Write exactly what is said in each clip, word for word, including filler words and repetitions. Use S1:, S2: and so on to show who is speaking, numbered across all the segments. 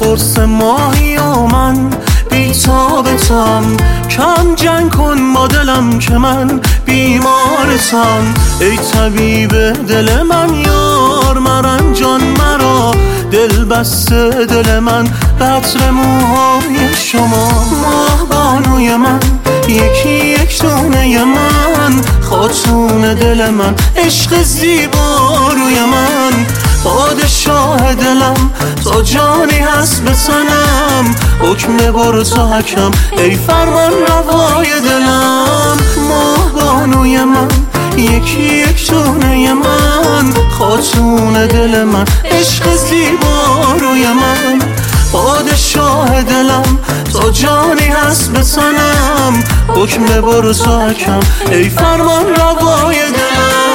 S1: قرص ماهی و من بی‌تابتم. کم جنگ کن با دلم که من بیمارتم. ای طبیب دل من یار مرنجان مرا، دل بسته دل من به عطر موهای شما. ماه بانوی من یکی یک دونه من، خاتون دل من عشق زیباروی من. پادشاه دلم تا جانی هست به تنم، حکم برو تا حکم ای فرمان روای دلم. ماه بانوی من یکی یک دونه من، خاتون دل من عشق زیباروی من. پادشاه دلم تا جانی هست به تنم، حکم برو تا حکم ای فرمان روای دلم.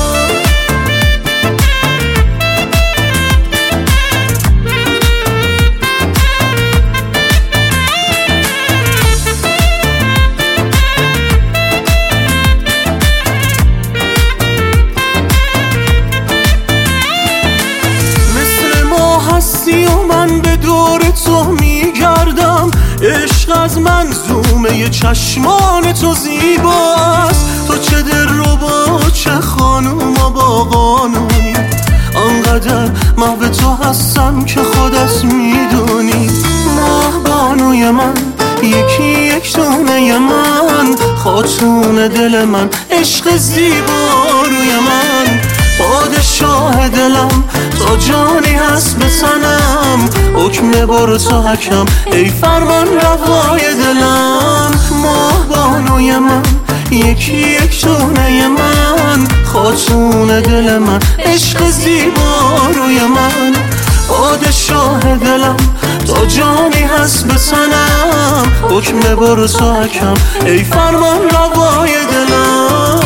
S1: و من به دور تو میگردم، عشق از منظومه چشمان تو زیباست. تو چه دلربا چه خانوم و با قانونی، آنقدر محو تو هستم که خودت میدونی. ماه بانوی من یکی یک دونه من، خاتون دل من عشق زیباروی من. پادشاه دلم تا جانی هست به تنم، حکم برو تا حکم ای فرمان روای دلم. ماه بانوی من یکی یک دونه من، خاتون دل من عشق زیباروی من. پادشاه دلم تا جانی هست به تنم، حکم برو تا حکم ای فرمان روای دلم.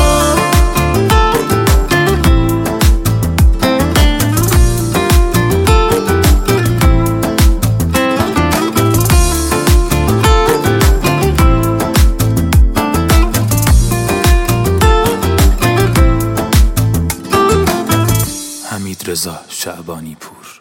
S2: حمیدرضا شعبانی پور.